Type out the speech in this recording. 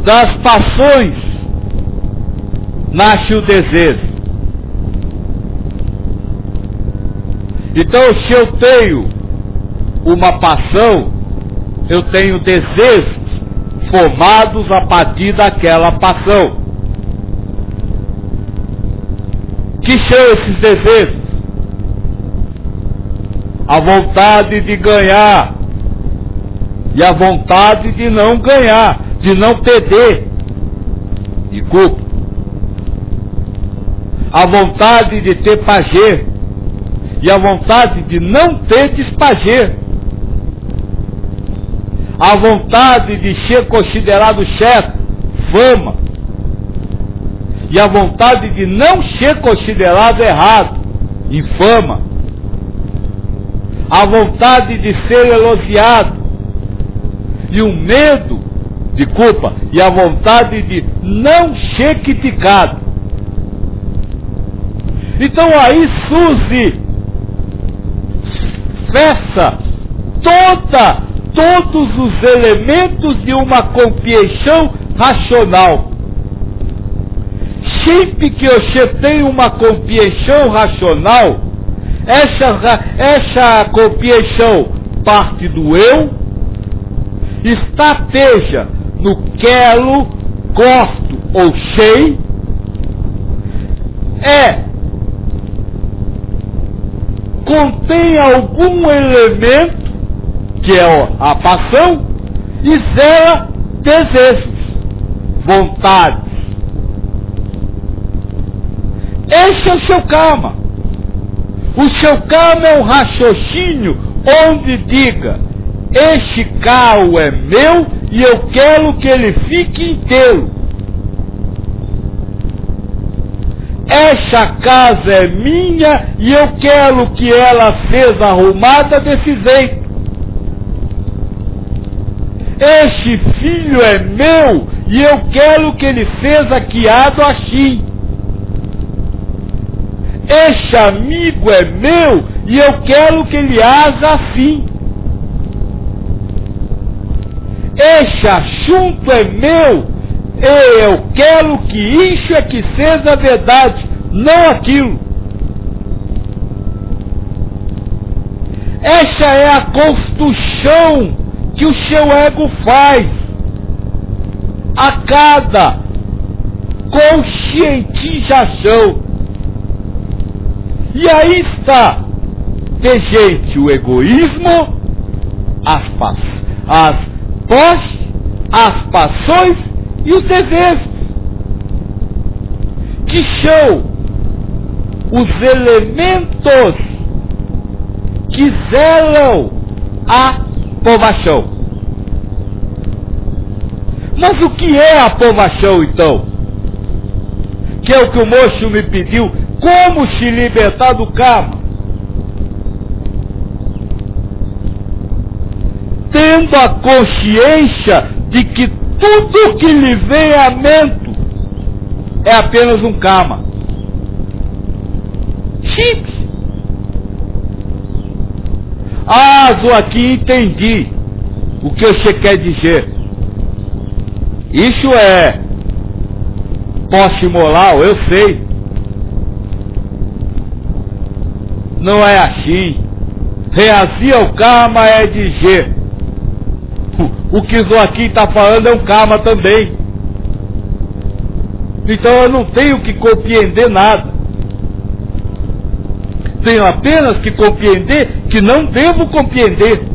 das paixões nasce o desejo. Então, se eu tenho uma paixão, eu tenho desejos formados a partir daquela paixão. Que são esses desejos? A vontade de ganhar e a vontade de não ganhar, de não perder. Desculpa. A vontade de ter prazer e a vontade de não ter desprazer. A vontade de ser considerado certo, fama. E a vontade de não ser considerado errado, infama. A vontade de ser elogiado. E o medo de culpa. E a vontade de não ser criticado. Então aí surge, fecha todos os elementos de uma compreensão racional. Sempre que você tem uma compreensão racional, essa compreensão parte do eu, esteja no quero, gosto ou sei, contém algum elemento, que é a paixão, e zera desejos, vontades. Esse é o seu karma. O seu karma é um raciocínio onde diga: este carro é meu e eu quero que ele fique inteiro. Essa casa é minha e eu quero que ela seja arrumada desse jeito. Este filho é meu e eu quero que ele seja criado assim. Este amigo é meu e eu quero que ele haja assim. Este assunto é meu e eu quero que isso é que seja verdade, não aquilo. Essa é a construção que o seu ego faz a cada conscientização. E aí está vigente o egoísmo, as posses, as paixões e os desejos, que são os elementos que zelam a aprovação. Mas o que é a aprovação, então? Que é o que o moço me pediu, como se libertar do karma? Tendo a consciência de que tudo que lhe vem à mente é apenas um karma. Simples. Joaquim, entendi o que você quer dizer. Isso é posse moral, eu sei. Não é assim. Reagir ao karma é dizer: o que Joaquim está falando é um karma também. Então eu não tenho que compreender nada. Tenho apenas que compreender que não devo compreender.